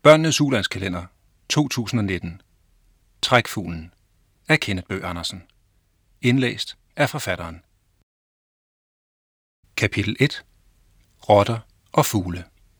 Børnenes ulandskalender 2019. Trækfuglen af Kenneth Bøgh Andersen. Indlæst af forfatteren. Kapitel 1. Rotter og fugle.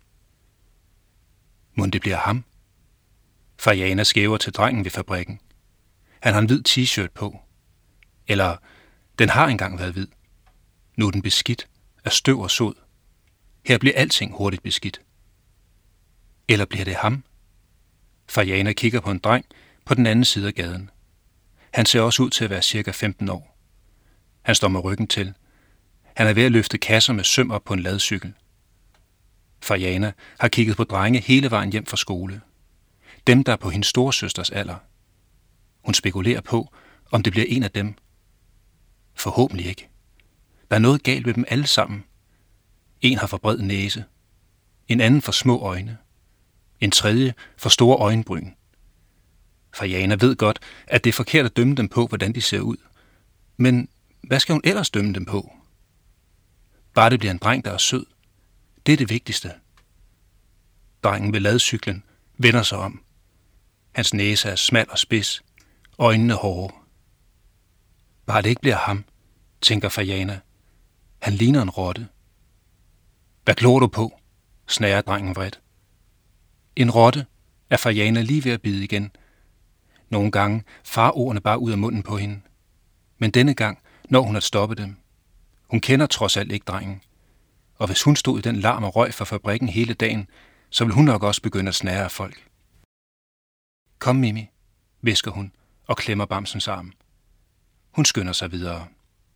Mon det bliver ham? Fariana skæver til drengen ved fabrikken. Han har en hvid t-shirt på. Eller, den har engang været hvid. Nu er den beskidt af støv og sod. Her bliver alting hurtigt beskidt. Eller bliver det ham? Fariana kigger på en dreng på den anden side af gaden. Han ser også ud til at være cirka 15 år. Han står med ryggen til. Han er ved at løfte kasser med søm op på en ladcykel. Fariana har kigget på drenge hele vejen hjem fra skole. Dem, der er på hendes storesøsters alder. Hun spekulerer på, om det bliver en af dem. Forhåbentlig ikke. Der er noget galt med dem alle sammen. En har for bred næse. En anden for små øjne. En tredje for store øjenbryn. Fariana ved godt, at det er forkert at dømme dem på, hvordan de ser ud. Men hvad skal hun ellers dømme dem på? Bare det bliver en dreng, der er sød. Det er det vigtigste. Drengen ved ladcyklen vender sig om. Hans næse er smal og spids. Øjnene hårde. Bare det ikke bliver ham, tænker Fariana. Han ligner en rotte. Hvad glor du på? Snager drengen vredt. En rotte er Fariana lige ved at bide igen. Nogle gange farer ordene bare ud af munden på hende. Men denne gang når hun at stoppe dem. Hun kender trods alt ikke drengen. Og hvis hun stod i den larm og røg fra fabrikken hele dagen, så ville hun nok også begynde at snære af folk. Kom, Mimi, hvisker hun og klemmer bamsens arm. Hun skynder sig videre.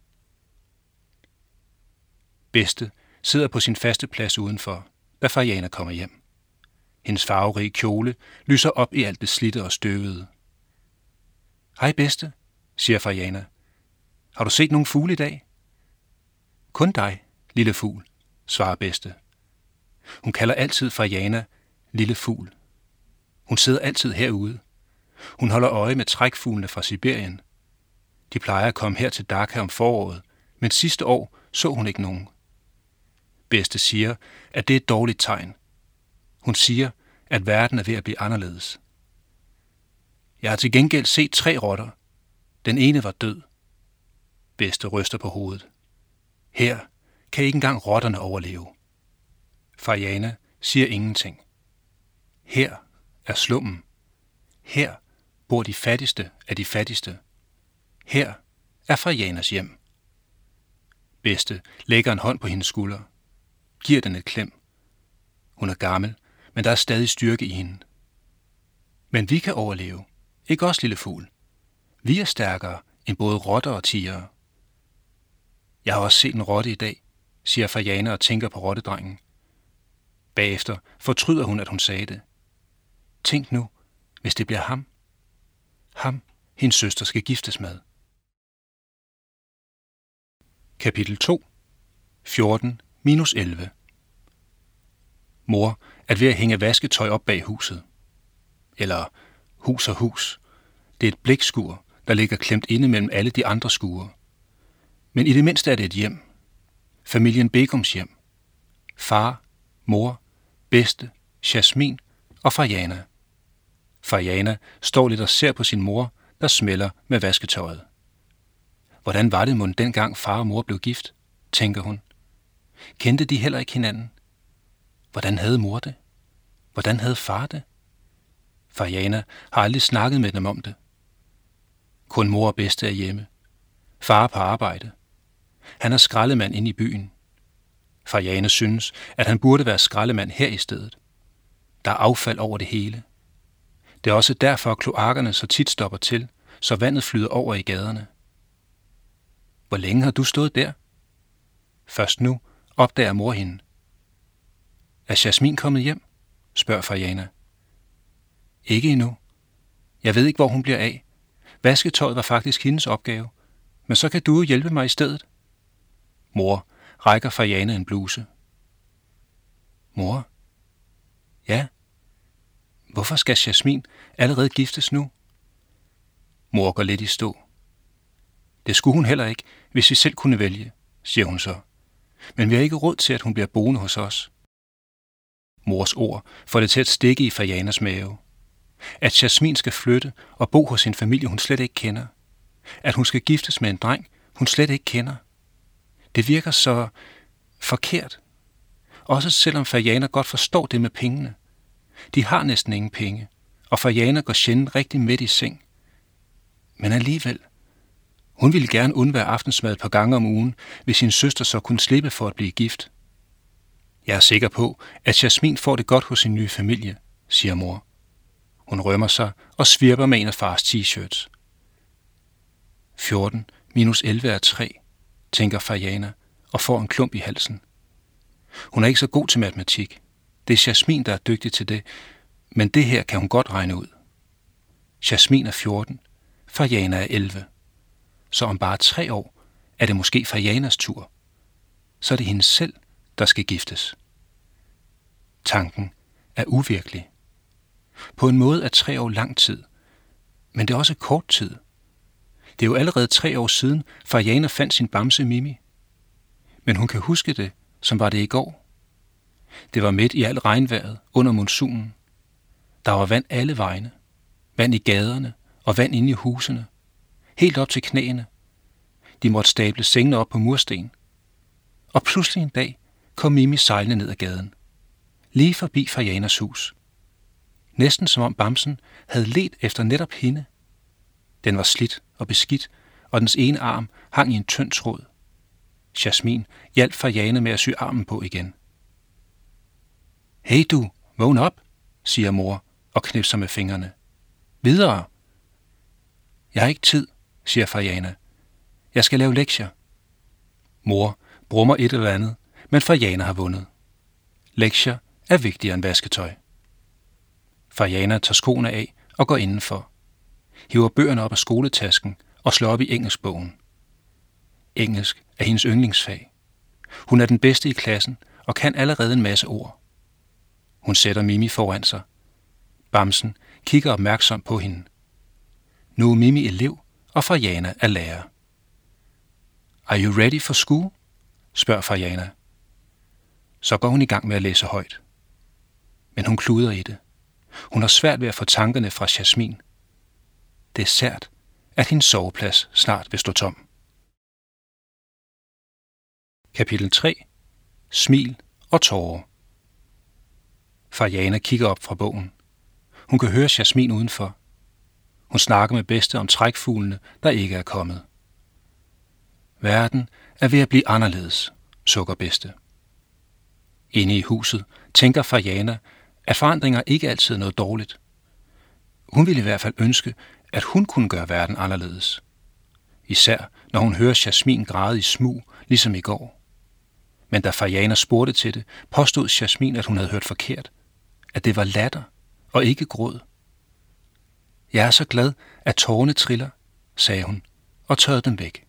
Bedste sidder på sin faste plads udenfor, da Fariana kommer hjem. Hendes farverige kjole lyser op i alt det slidte og støvede. Hej bedste, siger Fariana. Har du set nogen fugle i dag? Kun dig, lille fugl, svarer bedste. Hun kalder altid Fariana lille fugl. Hun sidder altid herude. Hun holder øje med trækfuglene fra Sibirien. De plejer at komme her til Dhaka om foråret, men sidste år så hun ikke nogen. Bedste siger, at det er et dårligt tegn. Hun siger, at verden er ved at blive anderledes. Jeg har til gengæld set 3 rotter. Den ene var død. Bedste ryster på hovedet. Her kan ikke engang rotterne overleve. Fariana siger ingenting. Her er slummen. Her bor de fattigste af de fattigste. Her er Farianas hjem. Bedste lægger en hånd på hendes skulder. Giver den et klem. Hun er gammel, men der er stadig styrke i hende. Men vi kan overleve. Ikke også, lille fugl? Vi er stærkere end både rotter og tigere. Jeg har også set en rotte i dag, siger Fariana og tænker på rottedrengen. Bagefter fortryder hun, at hun sagde det. Tænk nu, hvis det bliver ham. Ham, hendes søster skal giftes med. Kapitel 2. 14-11. Mor er ved at hænge vasketøj op bag huset. Eller hus og hus. Det er et blækskur, der ligger klemt inde mellem alle de andre skure. Men i det mindste er det et hjem. Familien Begums hjem. Far, mor, bedste, Jasmin og Fariana. Fariana står lidt og ser på sin mor, der smælder med vasketøjet. Hvordan var det mon dengang far og mor blev gift, tænker hun. Kendte de heller ikke hinanden? Hvordan havde mor det? Hvordan havde far det? Fariana har aldrig snakket med dem om det. Kun mor og bedste er hjemme. Far er på arbejde. Han er skraldemand inde i byen. Fariana synes, at han burde være skraldemand her i stedet. Der er affald over det hele. Det er også derfor, at kloakkerne så tit stopper til, så vandet flyder over i gaderne. Hvor længe har du stået der? Først nu opdager mor hende. Er Jasmin kommet hjem? Spørger Fariana. Ikke endnu. Jeg ved ikke, hvor hun bliver af. Vasketøjet var faktisk hendes opgave, men så kan du jo hjælpe mig i stedet. Mor rækker Fariana en bluse. Mor? Ja? Hvorfor skal Jasmin allerede giftes nu? Mor går lidt i stå. Det skulle hun heller ikke, hvis vi selv kunne vælge, siger hun så. Men vi har ikke råd til, at hun bliver boende hos os. Mors ord får det til at stikke i Fajanas mave. At Jasmin skal flytte og bo hos en familie, hun slet ikke kender. At hun skal giftes med en dreng, hun slet ikke kender. Det virker så forkert. Også selvom Fajana godt forstår det med pengene. De har næsten ingen penge, og Fajana går sjældent rigtig midt i seng. Men alligevel, hun ville gerne undvære aftensmad et par gange om ugen, hvis sin søster så kunne slippe for at blive gift. Jeg er sikker på, at Jasmin får det godt hos sin nye familie, siger mor. Hun rømmer sig og svirper med en af fars t-shirts. 14 minus 11 er 3, tænker Fajana og får en klump i halsen. Hun er ikke så god til matematik. Det er Jasmin, der er dygtig til det, men det her kan hun godt regne ud. Jasmin er 14, Fajana er 11. Så om bare 3 år er det måske Fajanas tur. Så er det hende selv, der skal giftes. Tanken er uvirkelig. På en måde er 3 år lang tid, men det er også kort tid. Det er jo allerede 3 år siden, Fajana fandt sin bamse Mimi. Men hun kan huske det, som var det i går. Det var midt i alt regnvejret under monsunen. Der var vand alle vegne. Vand i gaderne og vand inde i husene. Helt op til knæene. De måtte stable sengene op på mursten. Og pludselig en dag kom Mimi sejlende ned ad gaden. Lige forbi Fajanas hus. Næsten som om bamsen havde ledt efter netop hende. Den var slidt og beskidt, og dens ene arm hang i en tynd tråd. Jasmin hjalp Fajana med at sy armen på igen. Hey du, vågn op, siger mor og knipser med fingrene. Videre. Jeg har ikke tid, siger Fajana. Jeg skal lave lektier. Mor brummer et eller andet, men Fajana har vundet. Lektier er vigtigere end vasketøj. Fajana tager skoene af og går indenfor. Hiver bøgerne op af skoletasken og slår op i engelskbogen. Engelsk er hendes yndlingsfag. Hun er den bedste i klassen og kan allerede en masse ord. Hun sætter Mimi foran sig. Bamsen kigger opmærksomt på hende. Nu er Mimi elev, og Fajana er lærer. Are you ready for school? Spørger Fajana. Så går hun i gang med at læse højt. Men hun kluder i det. Hun har svært ved at få tankerne fra Jasmin. Det er sært, at hendes soveplads snart vil stå tom. Kapitel 3. Smil og tårer. Fajana kigger op fra bogen. Hun kan høre Jasmin udenfor. Hun snakker med Bedste om trækfuglene, der ikke er kommet. Verden er ved at blive anderledes, sukker Bedste. Inde i huset tænker Fajana, at forandringer ikke altid er noget dårligt. Hun ville i hvert fald ønske, at hun kunne gøre verden anderledes. Især når hun hører Jasmin græde i smug, ligesom i går. Men da Fajana spurgte til det, påstod Jasmin, at hun havde hørt forkert. At det var latter og ikke gråd. Jeg er så glad, at tårerne triller, sagde hun og tørrede dem væk.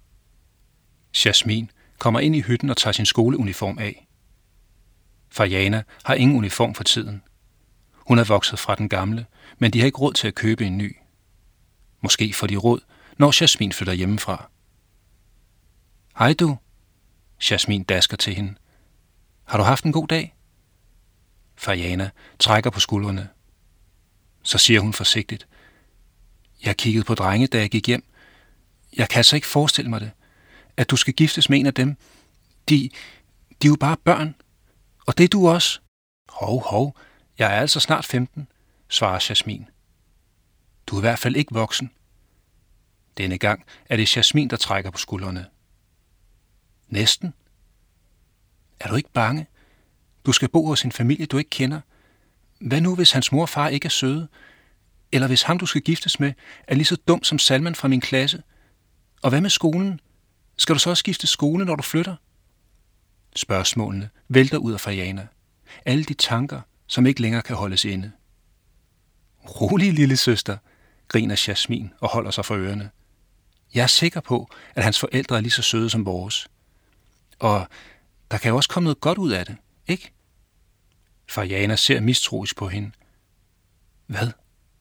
Jasmin kommer ind i hytten og tager sin skoleuniform af. Fajana har ingen uniform for tiden. Hun er vokset fra den gamle, men de har ikke råd til at købe en ny. Måske får de råd, når Jasmin flytter hjemmefra. Hej du. Jasmin dasker til hende. Har du haft en god dag? Fajana trækker på skuldrene. Så siger hun forsigtigt. Jeg kiggede på drenge, da jeg gik hjem. Jeg kan altså ikke forestille mig det. At du skal giftes med en af dem. De er jo bare børn. Og det er du også. Hov. Jeg er altså snart 15, svarer Jasmin. Du er i hvert fald ikke voksen. Denne gang er det Jasmin, der trækker på skuldrene. Næsten. Er du ikke bange? Du skal bo hos en familie, du ikke kender. Hvad nu, hvis hans mor og far ikke er søde? Eller hvis ham, du skal giftes med, er lige så dum som Salman fra min klasse? Og hvad med skolen? Skal du så også skifte skole, når du flytter? Spørgsmålene vælter ud af Fajana. Alle de tanker, som ikke længere kan holdes inde. Rolig, lille søster, griner Jasmin og holder sig for ørerne. Jeg er sikker på, at hans forældre er lige så søde som vores. Og der kan jo også komme noget godt ud af det, ikke? Fajana ser mistroisk på hende. Hvad?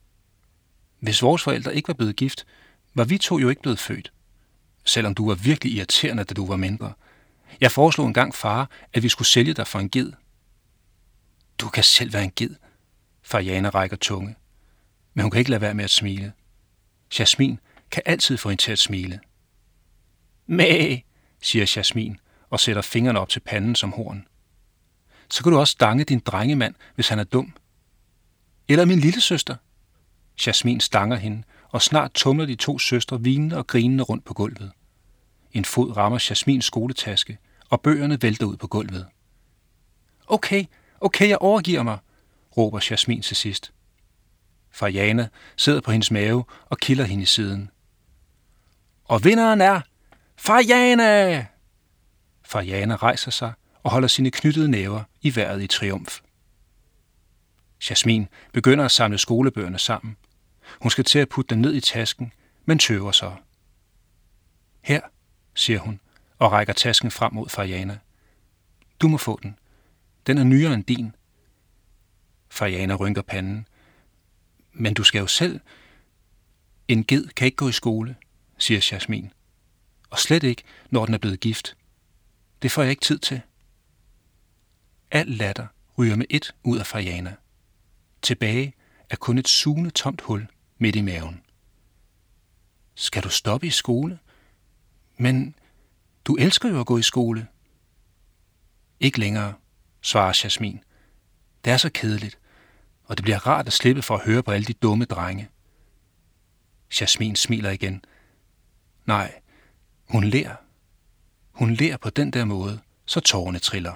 Hvis vores forældre ikke var blevet gift, var vi to jo ikke blevet født. Selvom du var virkelig irriterende, da du var mindre. Jeg foreslog engang far, at vi skulle sælge dig for en ged. Du kan selv være en ged. Farjana rækker tunge, men hun kan ikke lade være med at smile. Jasmin kan altid få hende til at smile. Mæh, siger Jasmin og sætter fingrene op til panden som horn. Så kan du også stange din drengemand, hvis han er dum. Eller min lille søster. Jasmin stanger hende, og snart tumler de to søstre hvinende og grinende rundt på gulvet. En fod rammer Jasmins skoletaske, og bøgerne vælter ud på gulvet. Okay, jeg overgiver mig, råber Jasmin til sidst. Farjana sidder på hendes mave og kilder hende i siden. Og vinderen er Farjana! Farjana rejser sig og holder sine knyttede næver i vejret i triumf. Jasmin begynder at samle skolebøgerne sammen. Hun skal til at putte dem ned i tasken, men tøver så. Her, siger hun og rækker tasken frem mod Farjana. Du må få den. Den er nyere end din. Farjana rynker panden. Men du skal jo selv. En ged kan ikke gå i skole, siger Jasmin. Og slet ikke, når den er blevet gift. Det får jeg ikke tid til. Al latter ryger med ét ud af Farjana. Tilbage er kun et sugende tomt hul midt i maven. Skal du stoppe i skole? Men du elsker jo at gå i skole. Ikke længere, svarer Jasmin. Det er så kedeligt, og det bliver rart at slippe for at høre på alle de dumme drenge. Jasmin smiler igen. Nej, hun ler. Hun ler på den der måde, så tårerne triller.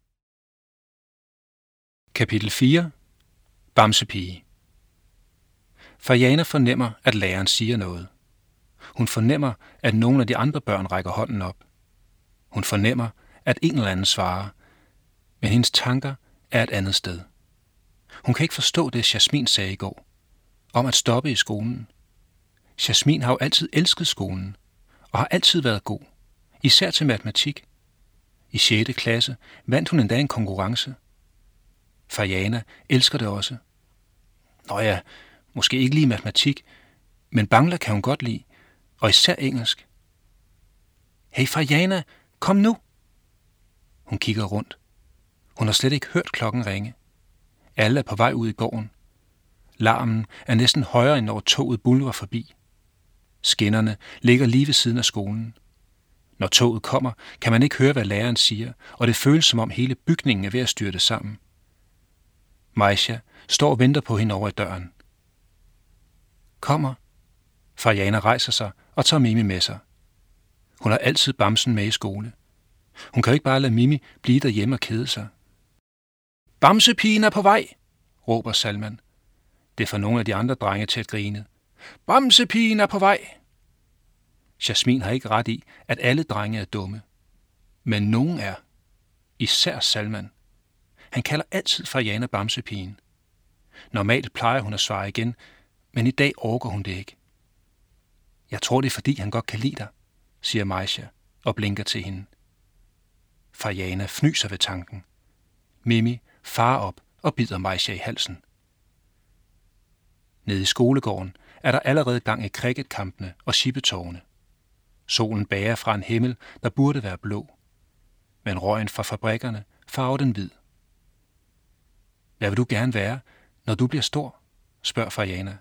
Kapitel 4. Bamsepige. Farjana fornemmer, at læreren siger noget. Hun fornemmer, at nogle af de andre børn rækker hånden op. Hun fornemmer, at en eller anden svarer, men hendes tanker er et andet sted. Hun kan ikke forstå det, Jasmin sagde i går, om at stoppe i skolen. Jasmin har jo altid elsket skolen, og har altid været god, især til matematik. I 6. klasse vandt hun endda en konkurrence. Farjana elsker det også. Nå ja, måske ikke lige matematik, men bangla kan hun godt lide, og især engelsk. Hey Farjana, kom nu! Hun kigger rundt. Hun har slet ikke hørt klokken ringe. Alle er på vej ud i gården. Larmen er næsten højere, end når toget bulrer forbi. Skinnerne ligger lige ved siden af skolen. Når toget kommer, kan man ikke høre, hvad læreren siger, og det føles som om hele bygningen er ved at styrte sammen. Majsha står og venter på hende over i døren. Kommer. Farjana rejser sig og tager Mimi med sig. Hun har altid bamsen med i skole. Hun kan jo ikke bare lade Mimi blive derhjemme og kede sig. Bamsepigen er på vej, råber Salman. Det får nogle af de andre drenge til at grine. Bamsepigen er på vej. Jasmin har ikke ret i, at alle drenge er dumme. Men nogen er. Især Salman. Han kalder altid Farjana bamsepigen. Normalt plejer hun at svare igen, men i dag orker hun det ikke. Jeg tror, det er fordi, han godt kan lide dig, siger Majsha og blinker til hende. Farjana fnyser ved tanken. Mimi farer op og bider Majsha i halsen. Nede i skolegården er der allerede gang i cricketkampene og shippetårne. Solen bager fra en himmel, der burde være blå. Men røgen fra fabrikkerne farver den hvid. Hvad vil du gerne være, når du bliver stor? Spørger Farjana.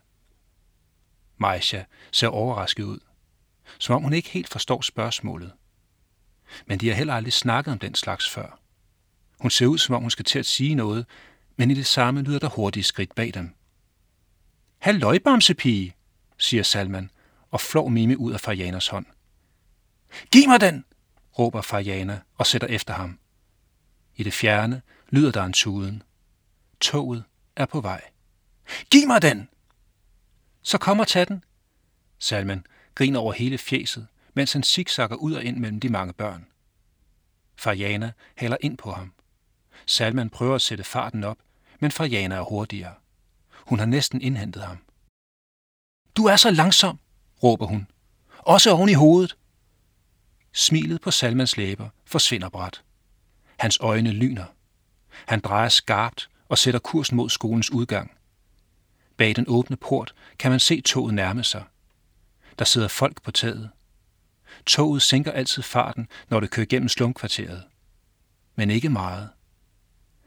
Majsha ser overrasket ud, som om hun ikke helt forstår spørgsmålet. Men de har heller aldrig snakket om den slags før. Hun ser ud, som om hun skal til at sige noget, men i det samme lyder der hurtige skridt bag dem. Halløj, bamsepige, siger Salman og flår Mimi ud af Farjanas hånd. Giv mig den, råber Farjana og sætter efter ham. I det fjerne lyder der en tuden. Toget er på vej. Giv mig den! Så kom og tag den. Salman griner over hele fjeset, mens han zigzagger ud og ind mellem de mange børn. Farjana hælder ind på ham. Salman prøver at sætte farten op, men Farjana er hurtigere. Hun har næsten indhentet ham. Du er så langsom, råber hun. Også oven i hovedet. Smilet på Salmans læber forsvinder brat. Hans øjne lyner. Han drejer skarpt og sætter kursen mod skolens udgang. Bag den åbne port kan man se toget nærme sig. Der sidder folk på taget. Toget sænker altid farten, når det kører gennem slumkvarteret. Men ikke meget.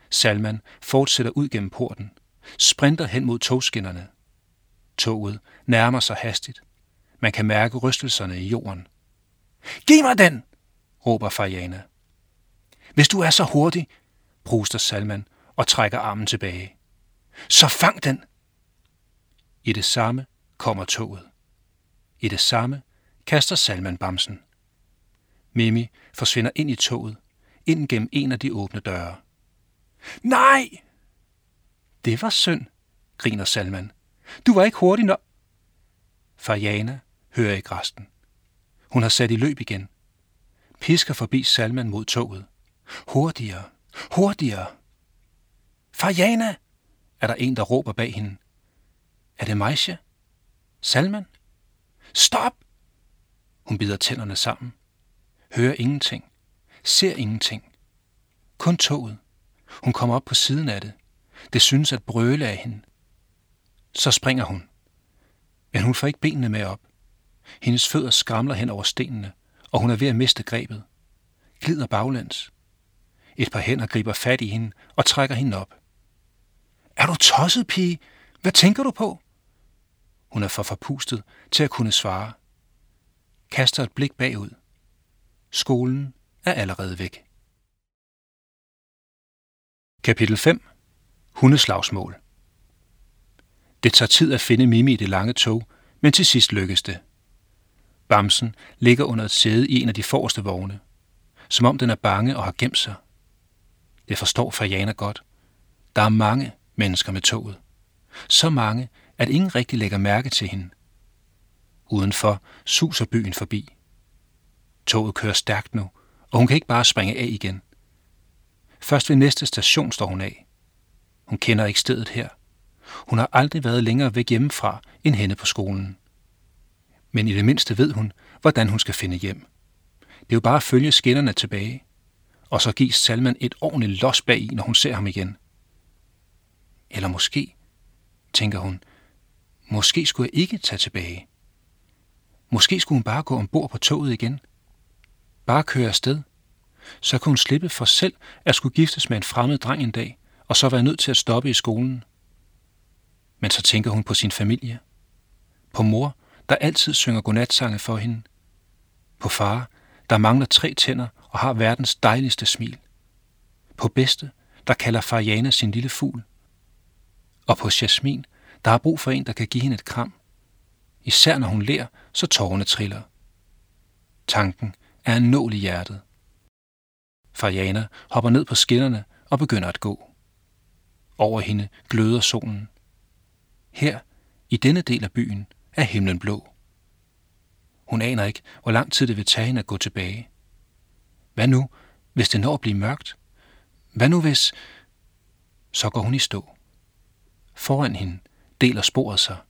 Salman fortsætter ud gennem porten, sprinter hen mod togskinnerne. Toget nærmer sig hastigt. Man kan mærke rystelserne i jorden. Giv mig den, råber Farjana. Hvis du er så hurtig, pruster Salman og trækker armen tilbage. Så fang den! I det samme kommer toget. I det samme kaster Salman bamsen. Mimi forsvinder ind i toget, ind gennem en af de åbne døre. Nej! Det var synd, griner Salman. Du var ikke hurtig nok. Farjana hører ikke resten. Hun har sat i løb igen. Pisker forbi Salman mod toget. Hurtigere, hurtigere. Farjana, er der en, der råber bag hende. Er det Maisha? Salman? Stop! Hun bider tænderne sammen. Hører ingenting. Ser ingenting. Kun toget. Hun kommer op på siden af det. Det synes at brøle af hende. Så springer hun. Men hun får ikke benene med op. Hendes fødder skramler hen over stenene, og hun er ved at miste grebet. Glider baglæns. Et par hænder griber fat i hende og trækker hende op. Er du tosset, pige? Hvad tænker du på? Hun er for forpustet til at kunne svare. Kaster et blik bagud. Skolen er allerede væk. Kapitel 5. Hundeslagsmål. Det tager tid at finde Mimi i det lange tog, men til sidst lykkes det. Bamsen ligger under et sæde i en af de forreste vogne, som om den er bange og har gemt sig. Det forstår Farjana godt. Der er mange mennesker med toget. Så mange, at ingen rigtig lægger mærke til hende. Udenfor suser byen forbi. Toget kører stærkt nu, og hun kan ikke bare springe af igen. Først ved næste station står hun af. Hun kender ikke stedet her. Hun har aldrig været længere væk hjemmefra end henne på skolen. Men i det mindste ved hun, hvordan hun skal finde hjem. Det er jo bare at følge skinnerne tilbage, og så gives Salman et ordentligt los bag i, når hun ser ham igen. Eller måske, tænker hun, måske skulle jeg ikke tage tilbage. Måske skulle hun bare gå ombord på toget igen. Bare køre afsted. Så kunne hun slippe for selv at skulle giftes med en fremmed dreng en dag, og så være nødt til at stoppe i skolen. Men så tænker hun på sin familie. På mor, der altid synger godnatsange for hende. På far, der mangler 3 tænder og har verdens dejligste smil. På bedste, der kalder Farjana sin lille fugl. Og på Jasmin, der har brug for en, der kan give hende et kram. Især når hun ler, så tårerne triller. Tanken er en nål i hjertet. Farjana hopper ned på skinnerne og begynder at gå. Over hende gløder solen. Her, i denne del af byen, er himlen blå. Hun aner ikke, hvor lang tid det vil tage hende at gå tilbage. Hvad nu, hvis det når at blive mørkt? Hvad nu hvis... Så går hun i stå. Foran hende deler sporet sig.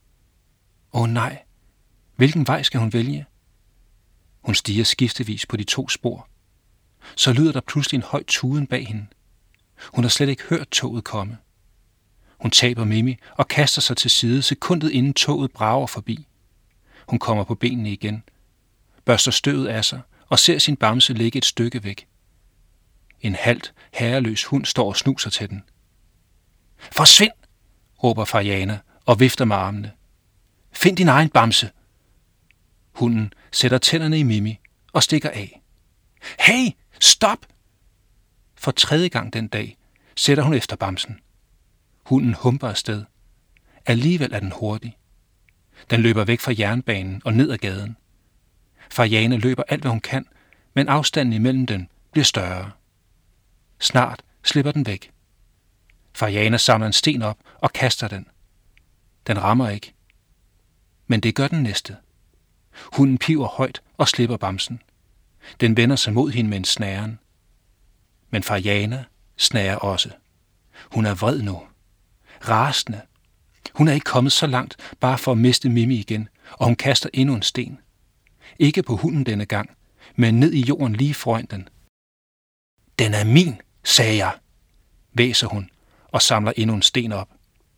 Åh nej, hvilken vej skal hun vælge? Hun stiger skiftevis på de 2 spor. Så lyder der pludselig en høj tuden bag hende. Hun har slet ikke hørt toget komme. Hun taber Mimi og kaster sig til side sekundet inden toget brager forbi. Hun kommer på benene igen, børster støvet af sig og ser sin bamse ligge et stykke væk. En halvt herreløs hund står og snuser til den. Forsvind, råber Farjana og vifter med armene. Find din egen bamse. Hunden sætter tænderne i Mimi og stikker af. Hey, stop! For 3. gang den dag sætter hun efter bamsen. Hunden humper afsted. Alligevel er den hurtig. Den løber væk fra jernbanen og ned ad gaden. Farjana løber alt, hvad hun kan, men afstanden imellem dem bliver større. Snart slipper den væk. Farjana samler en sten op og kaster den. Den rammer ikke. Men det gør den næste. Hunden piver højt og slipper bamsen. Den vender sig mod hende med en snæren. Men Farjana snærer også. Hun er vred nu. Rasende. Hun er ikke kommet så langt, bare for at miste Mimi igen, og hun kaster endnu en sten. Ikke på hunden denne gang, men ned i jorden lige foran den. Den er min, sagde jeg, væser hun og samler endnu en sten op.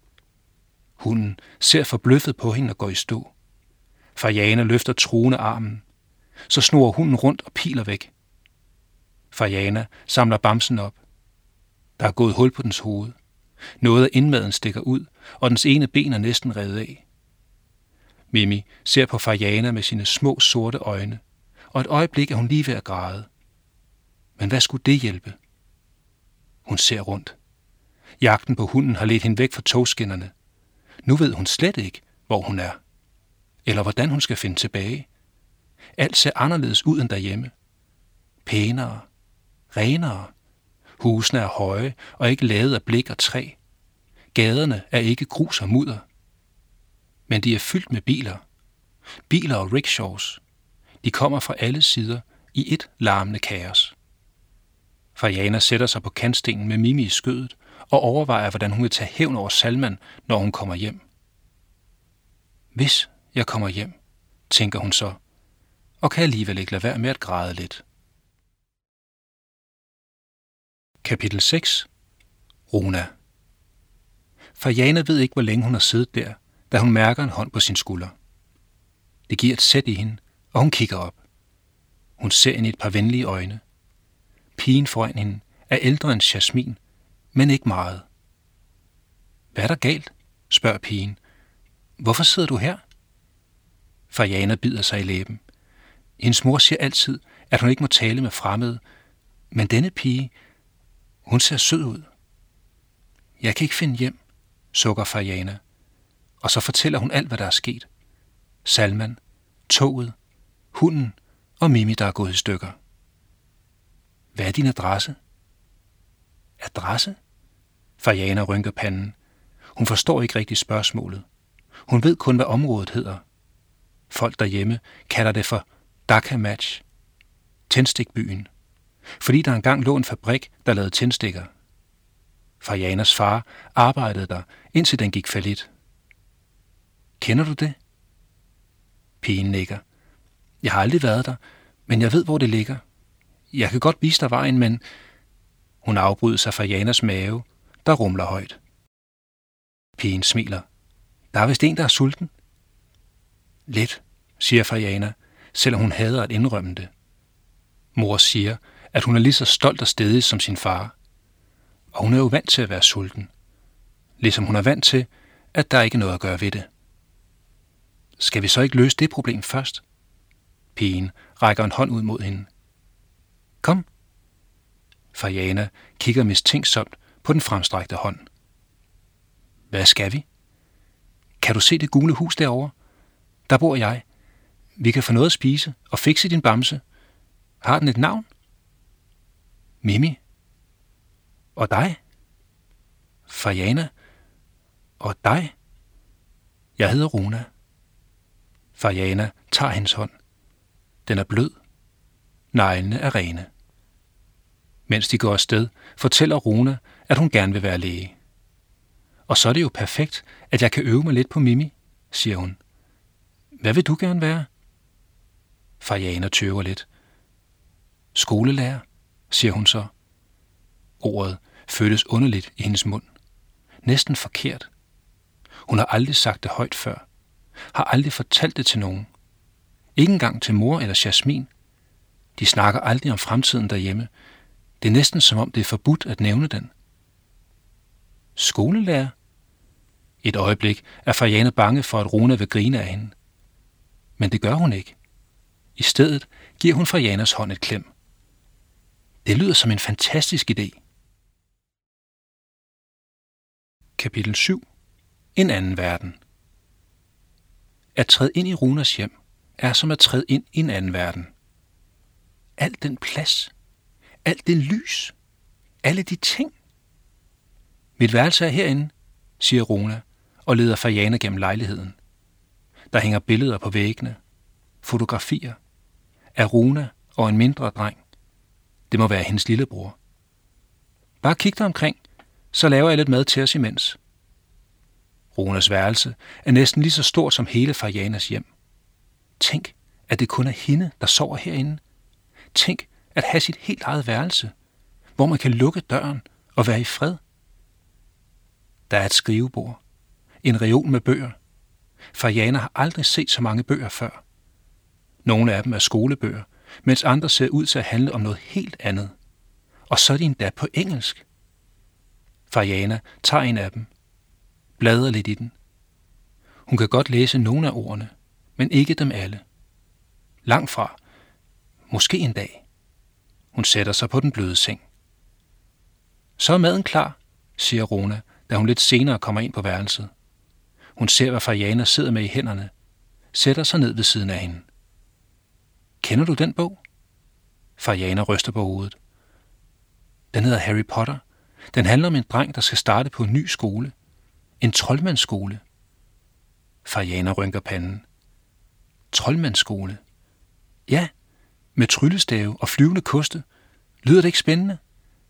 Hunden ser forbløffet på hende og går i stå. Farjana løfter truende armen. Så snor hunden rundt og piler væk. Farjana samler bamsen op. Der er gået hul på dens hoved. Noget af indmaden stikker ud, og dens ene ben er næsten revet af. Mimi ser på Fajana med sine små sorte øjne, og et øjeblik er hun lige ved at græde. Men hvad skulle det hjælpe? Hun ser rundt. Jagten på hunden har ledt hende væk fra togskinnerne. Nu ved hun slet ikke, hvor hun er. Eller hvordan hun skal finde tilbage. Alt ser anderledes ud end derhjemme. Pænere, renere. Husene er høje og ikke lavet af blik og træ. Gaderne er ikke grus og mudder. Men de er fyldt med biler. Biler og rickshaws. De kommer fra alle sider i et larmende kaos. Fajana sætter sig på kantstenen med Mimi i skødet og overvejer, hvordan hun vil tage hævn over Salman, når hun kommer hjem. Hvis jeg kommer hjem, tænker hun så, og kan alligevel ikke lade være med at græde lidt. Kapitel 6. Runa. Fajana ved ikke, hvor længe hun har siddet der, da hun mærker en hånd på sin skulder. Det giver et sæt i hende, og hun kigger op. Hun ser ind i et par venlige øjne. Pigen foran hende er ældre end Jasmin, men ikke meget. Hvad er der galt? Spørger pigen. Hvorfor sidder du her? Fajana bider sig i læben. Hendes mor siger altid, at hun ikke må tale med fremmede, men denne pige, hun ser sød ud. Jeg kan ikke finde hjem, sukker Fajana, og så fortæller hun alt, hvad der er sket. Salman, toget, hunden og Mimi, der er gået i stykker. Hvad er din adresse? Adresse? Fajana rynker panden. Hun forstår ikke rigtigt spørgsmålet. Hun ved kun, hvad området hedder. Folk derhjemme kalder det for Dhaka Match, tændstikbyen, fordi der engang lå en fabrik, der lavede tændstikker. Fajanas far arbejdede der, indtil den gik fallit. Kender du det? Pigen nikker. Jeg har aldrig været der, men jeg ved, hvor det ligger. Jeg kan godt vise dig vejen, men... Hun afbryder sig Fajanas mave, der rumler højt. Pigen smiler. Der er vist en, der er sulten. Lidt, siger Fajana, selvom hun hader at indrømme det. Mor siger, at hun er lige så stolt og stædig som sin far. Og hun er jo vant til at være sulten. Ligesom hun er vant til, at der ikke er noget at gøre ved det. Skal vi så ikke løse det problem først? Pigen rækker en hånd ud mod hende. Kom. Fajana kigger mistænksomt på den fremstrakte hånd. Hvad skal vi? Kan du se det gule hus derovre? Der bor jeg. Vi kan få noget at spise og fikse din bamse. Har den et navn? Mimi. Og dig? Fajana. Og dig? Jeg hedder Runa. Fajana tager hendes hånd. Den er blød. Neglene er rene. Mens de går afsted, fortæller Runa, at hun gerne vil være læge. Og så er det jo perfekt, at jeg kan øve mig lidt på Mimi, siger hun. Hvad vil du gerne være? Fajana tøver lidt. Skolelærer, siger hun så. Ordet føles underligt i hendes mund. Næsten forkert. Hun har aldrig sagt det højt før. Har aldrig fortalt det til nogen. Ikke engang til mor eller Jasmin. De snakker aldrig om fremtiden derhjemme. Det er næsten som om det er forbudt at nævne den. Skolelærer? Et øjeblik er Fajana bange for, at Runa vil grine af hende. Men det gør hun ikke. I stedet giver hun Fajanas hånd et klem. Det lyder som en fantastisk idé. Kapitel 7. En anden verden. At træde ind i Runas hjem er som at træde ind i en anden verden. Al den plads, alt det lys, alle de ting. Mit værelse er herinde, siger Runa og leder Fajana gennem lejligheden. Der hænger billeder på væggene, fotografier af Runa og en mindre dreng. Det må være hendes lillebror. Bare kig dig omkring, så laver jeg lidt mad til os imens. Runas værelse er næsten lige så stort som hele Fajanas hjem. Tænk, at det kun er hende, der sover herinde. Tænk at have sit helt eget værelse, hvor man kan lukke døren og være i fred. Der er et skrivebord, en reol med bøger. Fajana har aldrig set så mange bøger før. Nogle af dem er skolebøger, mens andre ser ud til at handle om noget helt andet. Og så er de endda på engelsk. Fariana tager en af dem, bladrer lidt i den. Hun kan godt læse nogle af ordene, men ikke dem alle. Langt fra. Måske en dag. Hun sætter sig på den bløde seng. Så er maden klar, siger Rona, da hun lidt senere kommer ind på værelset. Hun ser, hvad Fariana sidder med i hænderne, sætter sig ned ved siden af hende. Kender du den bog? Fariana ryster på hovedet. Den hedder Harry Potter. Den handler om en dreng, der skal starte på en ny skole. En troldmandsskole. Fariana rynker panden. Troldmandsskole? Ja, med tryllestave og flyvende koste. Lyder det ikke spændende?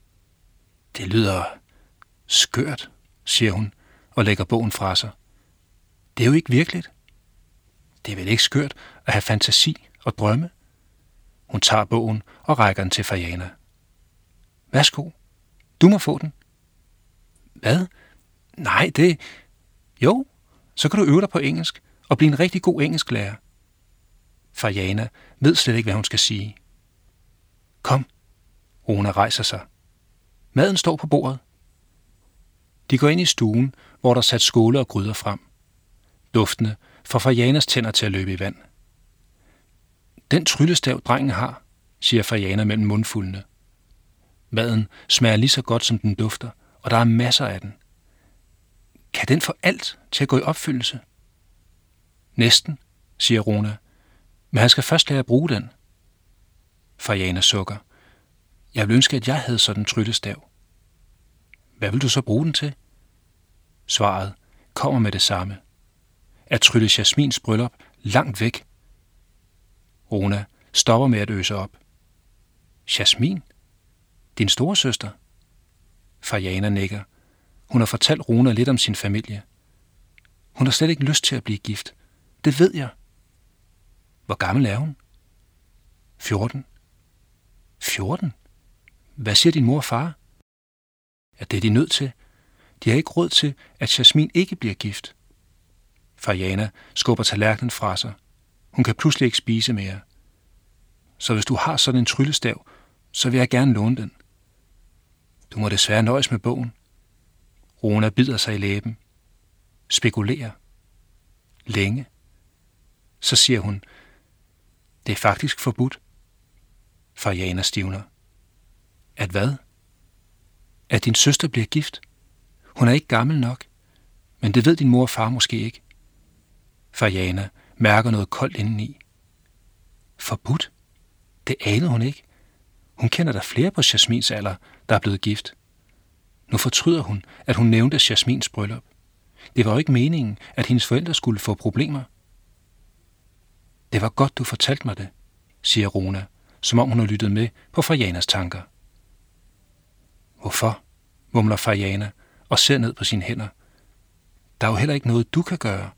Det lyder skørt, siger hun og lægger bogen fra sig. Det er jo ikke virkeligt. Det er vel ikke skørt at have fantasi og drømme? Hun tager bogen og rækker den til Fariana. Værsgo, du må få den. Hvad? Nej, det... Jo, så kan du øve dig på engelsk og blive en rigtig god engelsklærer. Fariana ved slet ikke, hvad hun skal sige. Kom, Rona rejser sig. Maden står på bordet. De går ind i stuen, hvor der er sat skåle og gryder frem. Duftene får Farianas tænder til at løbe i vand. Den tryllestav, drengen har, siger Fariana mellem mundfuldene. Maden smager lige så godt, som den dufter, og der er masser af den. Kan den få alt til at gå i opfyldelse? Næsten, siger Rona, men han skal først lære at bruge den. Fariana sukker. Jeg vil ønske, at jeg havde sådan en tryllestav. Hvad vil du så bruge den til? Svaret kommer med det samme. At trylle Jasmins bryllup langt væk. Rona stopper med at øse op. Jasmin? Din store søster? Fariana nikker. Hun har fortalt Rona lidt om sin familie. Hun har slet ikke lyst til at blive gift. Det ved jeg. Hvor gammel er hun? 14. 14? Hvad siger din mor og far? Ja, det er de nødt til. De har ikke råd til, at Jasmin ikke bliver gift. Fariana skubber tallerkenen fra sig. Hun kan pludselig ikke spise mere. Så hvis du har sådan en tryllestav, så vil jeg gerne låne den. Du må desværre nøjes med bogen. Rona bider sig i læben. Spekulerer. Længe. Så siger hun, det er faktisk forbudt. Fariana stivner. At hvad? At din søster bliver gift? Hun er ikke gammel nok, men det ved din mor og far måske ikke. Fariana mærker noget koldt indeni. Forbudt? Det anede hun ikke. Hun kender der flere på Jasmins alder, der er blevet gift. Nu fortryder hun, at hun nævnte Jasmins bryllup. Det var jo ikke meningen, at hendes forældre skulle få problemer. Det var godt, du fortalte mig det, siger Rona, som om hun har lyttet med på Farianas tanker. Hvorfor? Mumler Fariana og ser ned på sine hænder. Der er jo heller ikke noget, du kan gøre.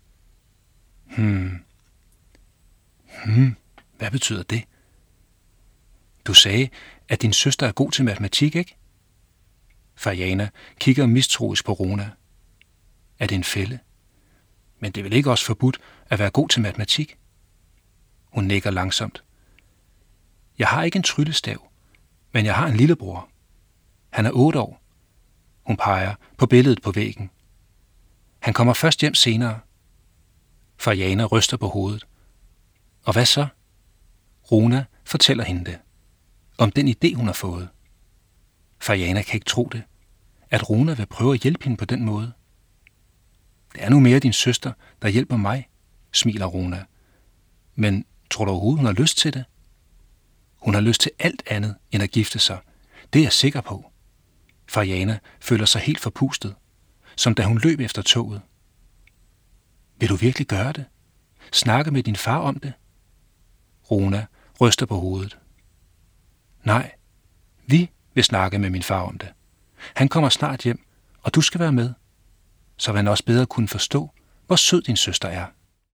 Hvad betyder det? Du sagde, at din søster er god til matematik, ikke? Fariana kigger mistroisk på Rona. Er det en fælde? Men det er vel ikke også forbudt at være god til matematik? Hun nikker langsomt. Jeg har ikke en tryllestav, men jeg har en lillebror. Han er 8 år. Hun peger på billedet på væggen. Han kommer først hjem senere. Fariana ryster på hovedet. Og hvad så? Rona fortæller hende det. Om den idé, hun har fået. Fariana kan ikke tro det. At Rona vil prøve at hjælpe hende på den måde. Det er nu mere din søster, der hjælper mig, smiler Rona. Men tror du overhovedet, hun har lyst til det? Hun har lyst til alt andet end at gifte sig. Det er jeg sikker på. Fariana føler sig helt forpustet, som da hun løb efter toget. Vil du virkelig gøre det? Snakke med din far om det? Rona ryster på hovedet. Nej, vi vil snakke med min far om det. Han kommer snart hjem, og du skal være med. Så vil han også bedre kunne forstå, hvor sød din søster er.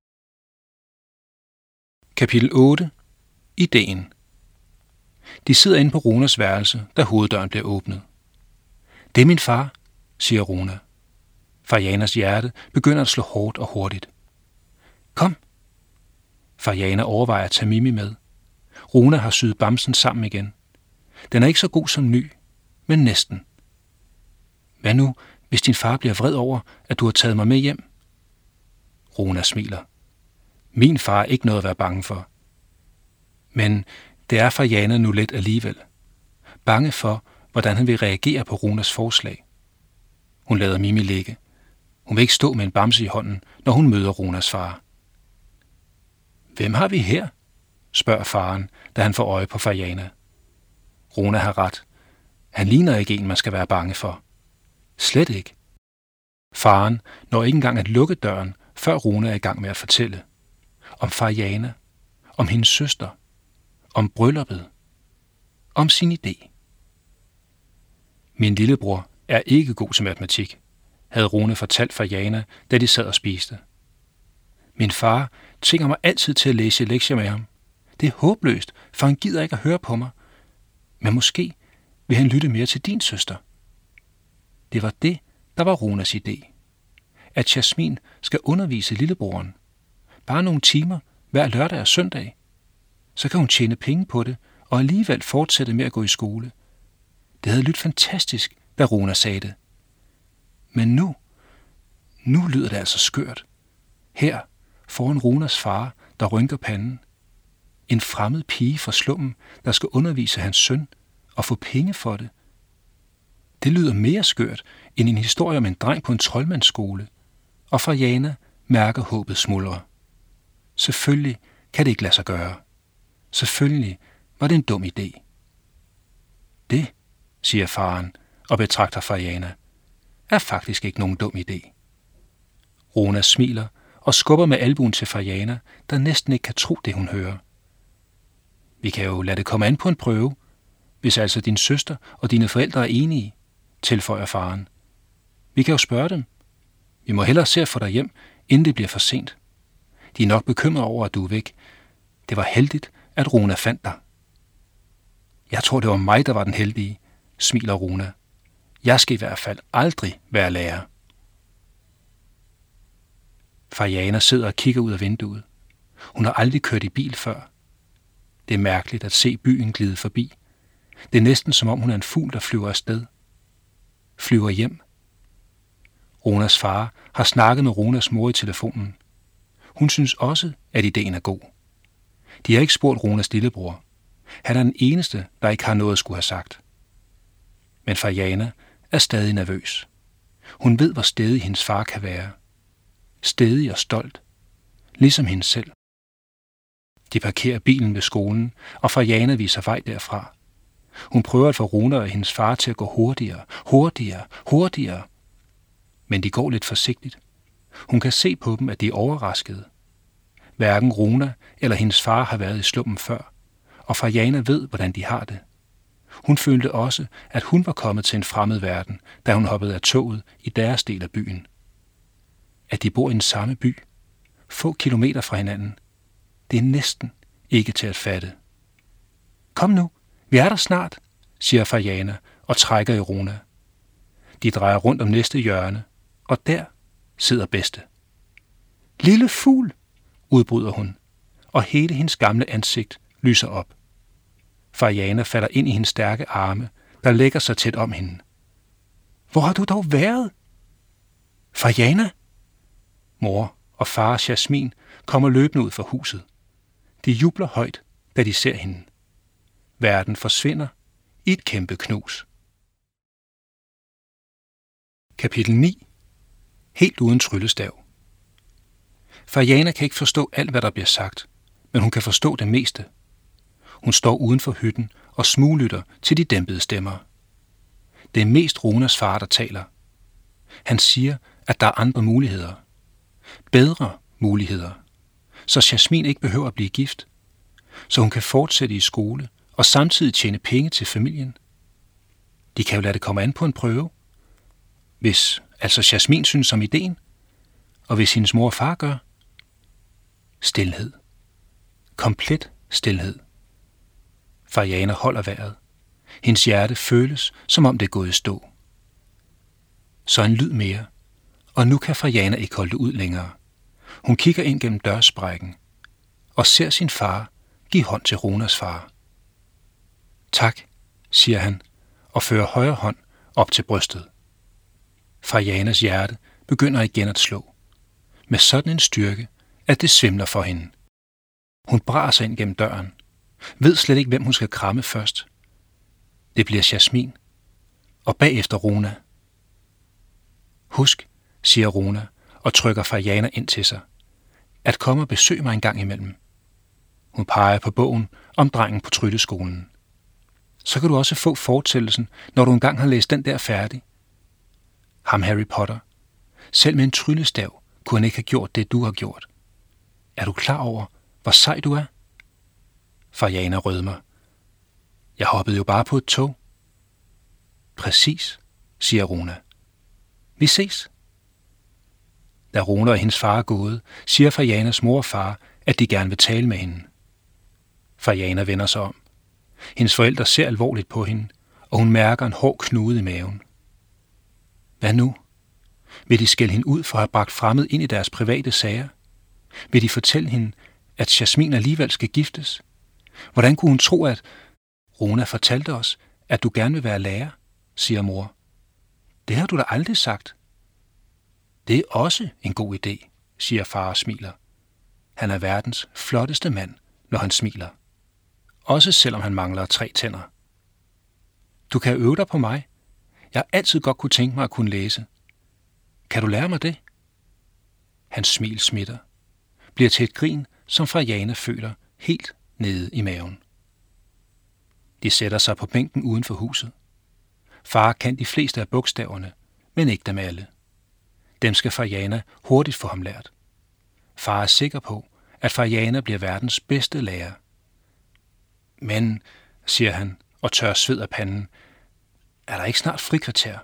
Kapitel 8. Ideen. De sidder inde på Ronas værelse, da hoveddøren bliver åbnet. Det er min far, siger Rona. Farianas hjerte begynder at slå hårdt og hurtigt. Kom. Fariana overvejer at tage Mimi med. Rona har syet bamsen sammen igen. Den er ikke så god som ny, men næsten. Hvad nu, hvis din far bliver vred over, at du har taget mig med hjem? Runa smiler. Min far er ikke noget at være bange for. Men det er Farjana nu lidt alligevel. Bange for, hvordan han vil reagere på Runas forslag. Hun lader Mimi ligge. Hun vil ikke stå med en bamse i hånden, når hun møder Runas far. Hvem har vi her? Spørger faren, da han får øje på Farjana. Runa har ret. Han ligner ikke en, man skal være bange for. Slet ikke. Faren når ikke engang at lukke døren, før Runa er i gang med at fortælle. Om Farjana, om hendes søster, om brylluppet, om sin idé. Min lillebror er ikke god til matematik, havde Rune fortalt Farjana, da de sad og spiste. Min far tvinger mig altid til at læse lektier med ham. Det er håbløst, for han gider ikke at høre på mig. Men måske vil han lytte mere til din søster. Det var det, der var Runas idé. At Jasmin skal undervise lillebroren. Bare nogle timer hver lørdag og søndag. Så kan hun tjene penge på det, og alligevel fortsætte med at gå i skole. Det havde lyttet fantastisk, da Runa sagde det. Men nu lyder det altså skørt. Her foran Runas far, der rynker panden. En fremmed pige fra slummen, der skal undervise hans søn og få penge for det. Det lyder mere skørt end en historie om en dreng på en troldmandsskole, og Farjana mærker håbet smuldre. Selvfølgelig kan det ikke lade sig gøre. Selvfølgelig var det en dum idé. Det, siger faren og betragter Farjana, er faktisk ikke nogen dum idé. Runa smiler og skubber med albuen til Farjana, der næsten ikke kan tro det, hun hører. Vi kan jo lade det komme an på en prøve, hvis altså din søster og dine forældre er enige, tilføjer faren. Vi kan jo spørge dem. Vi må hellere se at få dig hjem, inden det bliver for sent. De er nok bekymrede over, at du er væk. Det var heldigt, at Runa fandt dig. Jeg tror, det var mig, der var den heldige, smiler Runa. Jeg skal i hvert fald aldrig være lærer. Farjana sidder og kigger ud af vinduet. Hun har aldrig kørt i bil før. Det er mærkeligt at se byen glide forbi. Det er næsten som om hun er en fugl, der flyver afsted. Flyver hjem. Runas far har snakket med Runas mor i telefonen. Hun synes også, at ideen er god. De har ikke spurgt Runas lillebror. Han er den eneste, der ikke har noget at skulle have sagt. Men Farjana er stadig nervøs. Hun ved, hvor stædig hendes far kan være. Stædig og stolt. Ligesom hende selv. De parkerer bilen ved skolen, og Farjana viser vej derfra. Hun prøver at få Runa og hendes far til at gå hurtigere. Men de går lidt forsigtigt. Hun kan se på dem, at de er overraskede. Hverken Runa eller hendes far har været i slummen før, og Farjana ved, hvordan de har det. Hun følte også, at hun var kommet til en fremmed verden, da hun hoppede af toget i deres del af byen. At de bor i den samme by, få kilometer fra hinanden, det er næsten ikke til at fatte. Kom nu, vi er der snart, siger Farjana og trækker i Runa. De drejer rundt om næste hjørne, og der sidder bedste. Lille fugl, udbryder hun, og hele hendes gamle ansigt lyser op. Farjana falder ind i hendes stærke arme, der lægger sig tæt om hende. Hvor har du dog været? Farjana? Mor og far Jasmin kommer løbende ud fra huset. De jubler højt, da de ser hende. Verden forsvinder i et kæmpe knus. Kapitel 9. Helt uden tryllestav. Farjana kan ikke forstå alt, hvad der bliver sagt, men hun kan forstå det meste. Hun står uden for hytten og smuglytter til de dæmpede stemmer. Det er mest Runas far, der taler. Han siger, at der er andre muligheder. Bedre muligheder. Så Jasmin ikke behøver at blive gift. Så hun kan fortsætte i skole og samtidig tjene penge til familien. De kan jo lade det komme an på en prøve. Hvis altså Jasmin synes om ideen, og hvis hendes mor og far gør. Stilhed. Komplet stilhed. Farjana holder vejret. Hendes hjerte føles, som om det er gået i stå. Så en lyd mere, og nu kan Farjana ikke holde det ud længere. Hun kigger ind gennem dørsprækken og ser sin far give hånd til Runas far. Tak, siger han og fører højre hånd op til brystet. Farianas hjerte begynder igen at slå. Med sådan en styrke, at det svimler for hende. Hun braser ind gennem døren. Ved slet ikke, hvem hun skal kramme først. Det bliver Jasmin. Og bagefter Rona. Husk, siger Rona og trykker Fariana ind til sig, at komme og besøge mig en gang imellem. Hun peger på bogen om drengen på trylleskolen. Så kan du også få fortællelsen, når du engang har læst den der færdig. Ham Harry Potter. Selv med en tryllestav kunne han ikke have gjort det, du har gjort. Er du klar over, hvor sej du er? Fariana rødmer. Jeg hoppede jo bare på et tog. Præcis, siger Rona. Vi ses. Da Rona og hendes far er gået, siger Farianas mor og far, at de gerne vil tale med hende. Fariana vender sig om. Hendes forældre ser alvorligt på hende, og hun mærker en hård knude i maven. Hvad nu? Vil de skælde hende ud for at have bragt fremmed ind i deres private sager? Vil de fortælle hende, at Jasmin alligevel skal giftes? Hvordan kunne hun tro, at... Rona fortalte os, at du gerne vil være lærer, siger mor. Det har du da aldrig sagt. Det er også en god idé, siger far og smiler. Han er verdens flotteste mand, når han smiler. Også selvom han mangler 3 tænder. Du kan øve dig på mig. Jeg har altid godt kunne tænke mig at kunne læse. Kan du lære mig det? Hans smil smitter. Bliver til et grin, som Fariana føler helt nede i maven. De sætter sig på bænken uden for huset. Far kan de fleste af bogstaverne, men ikke dem alle. Dem skal Fariana hurtigt få ham lært. Far er sikker på, at Fariana bliver verdens bedste lærer. Men, siger han og tør sved af panden, er der ikke snart frikvarter?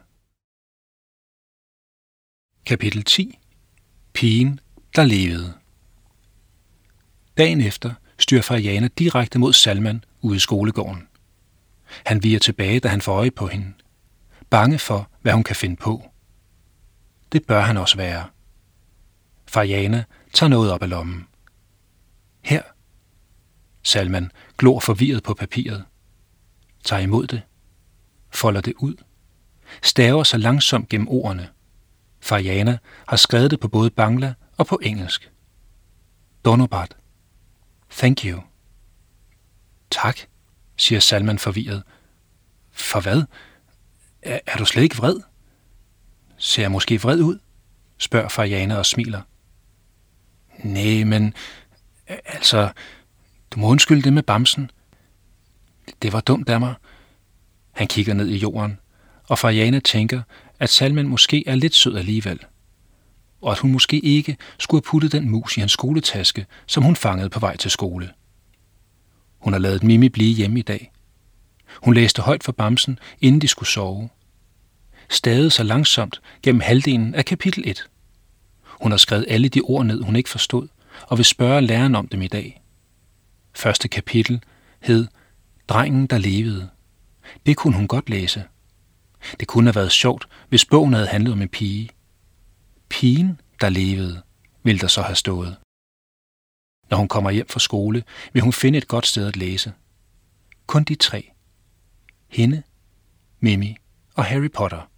Kapitel 10. Pigen, der levede. Dagen efter styrer Fariana direkte mod Salman ude i skolegården. Han viger tilbage, da han får øje på hende. Bange for, hvad hun kan finde på. Det bør han også være. Fariana tager noget op af lommen. Her. Salman glor forvirret på papiret. Tager imod det. Folder det ud. Staver sig langsomt gennem ordene. Fariana har skrevet det på både bangla og på engelsk. Donobad. Thank you. Tak, siger Salman forvirret. For hvad? Er du slet ikke vred? Ser jeg måske vred ud? Spørger Fariana og smiler. Nej, men... Altså, du må undskylde det med bamsen. Det var dumt af mig. Han kigger ned i jorden, og Fariana tænker, at Salman måske er lidt sød alligevel, og at hun måske ikke skulle have puttet den mus i hans skoletaske, som hun fangede på vej til skole. Hun har ladet Mimi blive hjemme i dag. Hun læste højt for bamsen, inden de skulle sove. Stadig så langsomt gennem halvdelen af kapitel 1. Hun har skrevet alle de ord ned, hun ikke forstod, og vil spørge læreren om dem i dag. Første kapitel hed Drengen, der levede. Det kunne hun godt læse. Det kunne have været sjovt, hvis bogen havde handlet om en pige. Pigen, der levede, ville der så have stået. Når hun kommer hjem fra skole, vil hun finde et godt sted at læse. Kun de 3. Hende, Mimi og Harry Potter.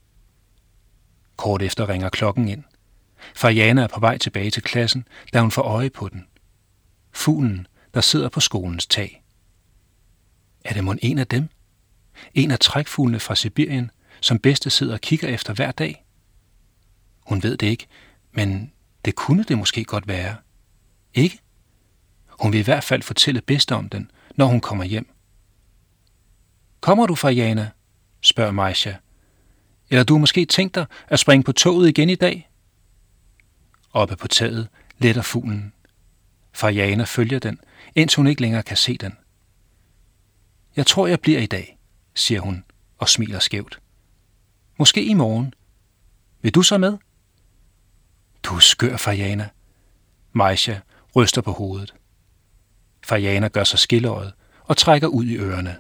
Kort efter ringer klokken ind. Fariana er på vej tilbage til klassen, da hun får øje på den. Fuglen, der sidder på skolens tag. Er det mon en af dem? En af trækfuglene fra Sibirien, som bedste sidder og kigger efter hver dag? Hun ved det ikke, men det kunne det måske godt være. Ikke? Hun vil i hvert fald fortælle bedste om den, når hun kommer hjem. Kommer du, Fariana? Spørger Maisha. Eller du har måske tænkt dig at springe på toget igen i dag? Oppe på taget letter fuglen. Fariana følger den, indtil hun ikke længere kan se den. Jeg tror, jeg bliver i dag, siger hun og smiler skævt. Måske i morgen. Vil du så med? Du er skør, Fariana. Maisha ryster på hovedet. Fariana gør sig skilløjet og trækker ud i ørerne.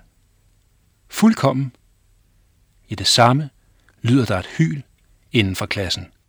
Fuldkommen. I det samme lyder der et hyl inden for klassen.